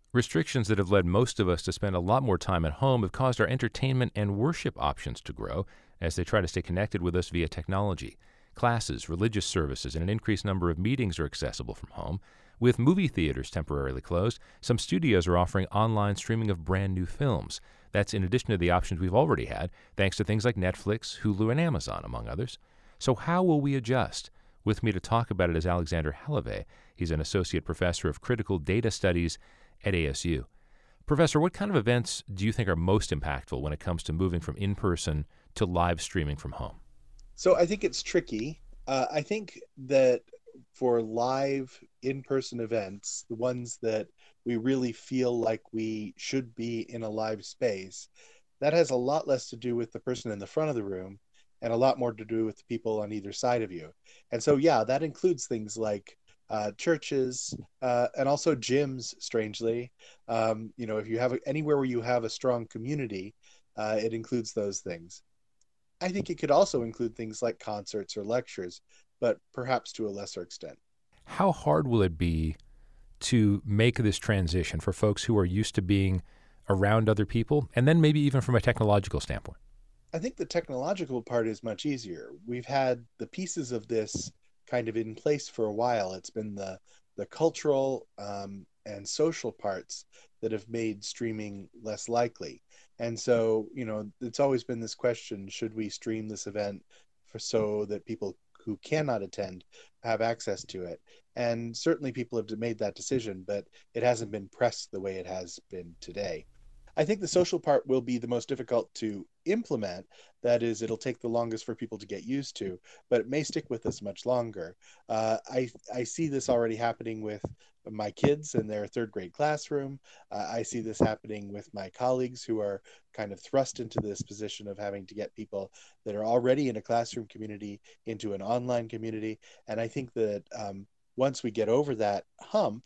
Restrictions that have led most of us to spend a lot more time at home have caused our entertainment and worship options to grow as they try to stay connected with us via technology. Classes, religious services, and an increased number of meetings are accessible from home. With movie theaters temporarily closed, some studios are offering online streaming of brand new films. That's in addition to the options we've already had, thanks to things like Netflix, Hulu, and Amazon, among others. So how will we adjust? With me to talk about it is Alexander Halavey. He's an associate professor of critical data studies at ASU. Professor, what kind of events do you think are most impactful when it comes to moving from in-person to live streaming from home? So I think it's tricky. I think that for live in-person events, the ones that we really feel like we should be in a live space, that has a lot less to do with the person in the front of the room and a lot more to do with the people on either side of you. And so, yeah, that includes things like churches and also gyms, strangely. If you have anywhere where you have a strong community, it includes those things. I think it could also include things like concerts or lectures, but perhaps to a lesser extent. How hard will it be to make this transition for folks who are used to being around other people, and then maybe even from a technological standpoint? I think the technological part is much easier. We've had the pieces of this kind of in place for a while. It's been the cultural and social parts that have made streaming less likely. And so, it's always been this question, should we stream this event so that people who cannot attend have access to it? And certainly people have made that decision, but it hasn't been pressed the way it has been today. I think the social part will be the most difficult to implement. That is, it'll take the longest for people to get used to, but it may stick with us much longer. I see this already happening with my kids in their third grade classroom. I see this happening with my colleagues who are kind of thrust into this position of having to get people that are already in a classroom community into an online community. And I think that once we get over that hump,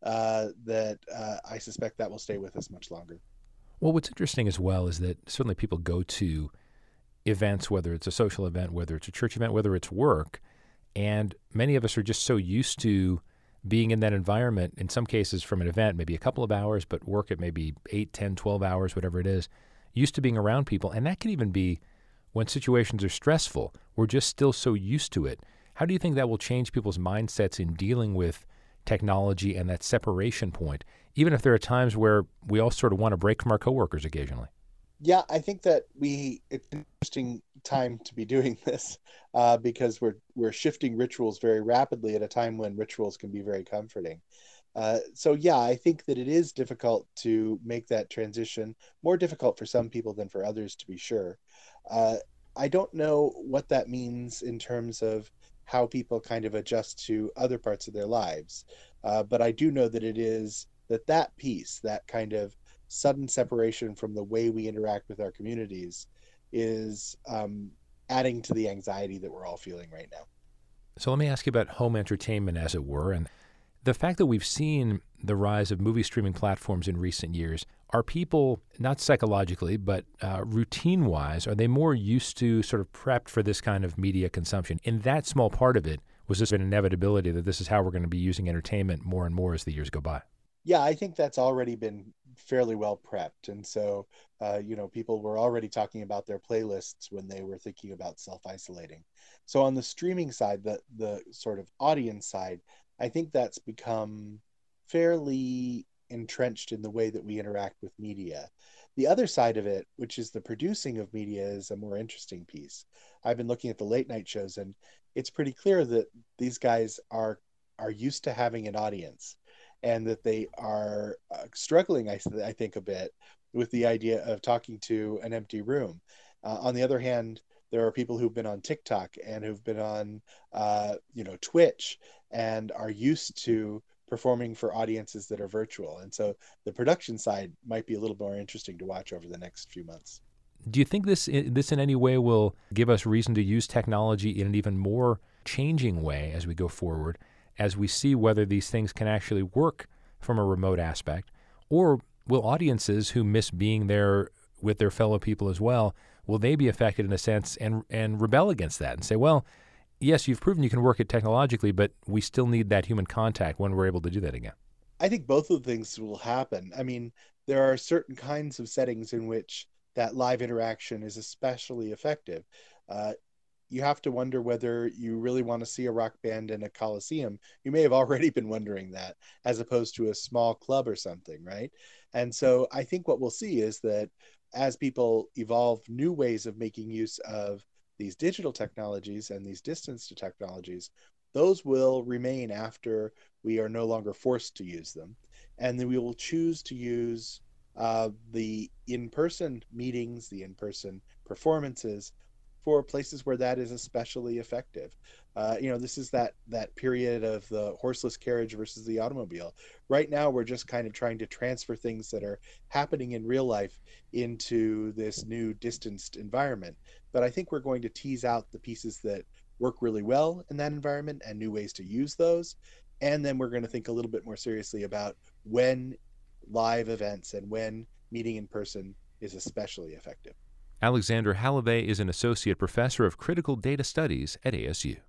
I suspect that will stay with us much longer. Well, what's interesting as well is that certainly people go to events, whether it's a social event, whether it's a church event, whether it's work, and many of us are just so used to being in that environment, in some cases from an event, maybe a couple of hours, but work at maybe 8, 10, 12 hours, whatever it is, used to being around people. And that can even be when situations are stressful. We're just still so used to it. How do you think that will change people's mindsets in dealing with technology and that separation point, even if there are times where we all sort of want to break from our coworkers occasionally? Yeah, I think that it's an interesting time to be doing this because we're shifting rituals very rapidly at a time when rituals can be very comforting. So yeah, I think that it is difficult to make that transition, more difficult for some people than for others, to be sure. I don't know what that means in terms of how people kind of adjust to other parts of their lives. But I do know that it is that piece, that kind of sudden separation from the way we interact with our communities is adding to the anxiety that we're all feeling right now. So let me ask you about home entertainment, as it were, and the fact that we've seen the rise of movie streaming platforms in recent years. Are people, not psychologically, but routine-wise, are they more used to sort of prepped for this kind of media consumption? In that small part of it, was this an inevitability that this is how we're going to be using entertainment more and more as the years go by? Yeah, I think that's already been fairly well prepped. And so, people were already talking about their playlists when they were thinking about self-isolating. So on the streaming side, the sort of audience side, I think that's become fairly entrenched in the way that we interact with media. The other side of it, which is the producing of media, is a more interesting piece. I've been looking at the late night shows, and it's pretty clear that these guys are used to having an audience, and that they are struggling, I think, a bit with the idea of talking to an empty room. On the other hand, there are people who've been on TikTok and who've been on, Twitch, and are used to performing for audiences that are virtual. And so the production side might be a little more interesting to watch over the next few months. Do you think this in any way will give us reason to use technology in an even more changing way as we go forward, as we see whether these things can actually work from a remote aspect? Or will audiences who miss being there with their fellow people as well, will they be affected in a sense and rebel against that and say, well, yes, you've proven you can work it technologically, but we still need that human contact when we're able to do that again? I think both of the things will happen. I mean, there are certain kinds of settings in which that live interaction is especially effective. Uh, you have to wonder whether you really want to see a rock band in a coliseum. You may have already been wondering that, as opposed to a small club or something, right? And so I think what we'll see is that as people evolve new ways of making use of these digital technologies and these distance technologies, those will remain after we are no longer forced to use them. And then we will choose to use the in person meetings, the in person performances for places where that is especially effective. This is that period of the horseless carriage versus the automobile. Right now, we're just kind of trying to transfer things that are happening in real life into this new distanced environment. But I think we're going to tease out the pieces that work really well in that environment and new ways to use those. And then we're going to think a little bit more seriously about when live events and when meeting in person is especially effective. Alexandra Halavey is an associate professor of critical data studies at ASU.